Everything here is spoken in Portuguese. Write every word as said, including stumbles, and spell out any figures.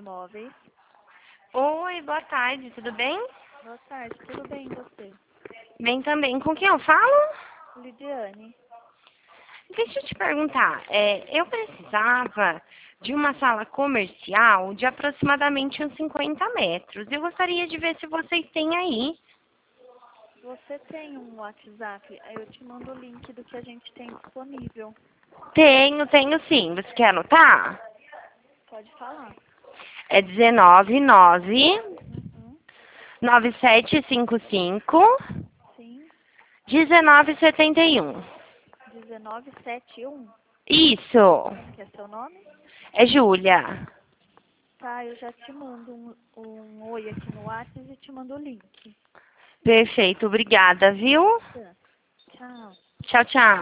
Imóveis. Oi, boa tarde, tudo bem? Boa tarde, tudo bem e você? Bem também. Com quem eu falo? Lidiane. Deixa eu te perguntar, é, eu precisava de uma sala comercial de aproximadamente uns cinquenta metros. Eu gostaria de ver se vocês têm aí. Você tem um WhatsApp? Aí eu te mando o link do que a gente tem disponível. Tenho, tenho sim. Você quer anotar? Pode falar. É dezenove nove Uhum. nove sete cinco cinco Sim. dezenove setenta e um. dezenove setenta e um. Isso. Que é seu nome? É Júlia. Tá, eu já te mando um, um oi aqui no WhatsApp e te mando o link. Perfeito, obrigada, viu? Tá. Tchau. Tchau, tchau.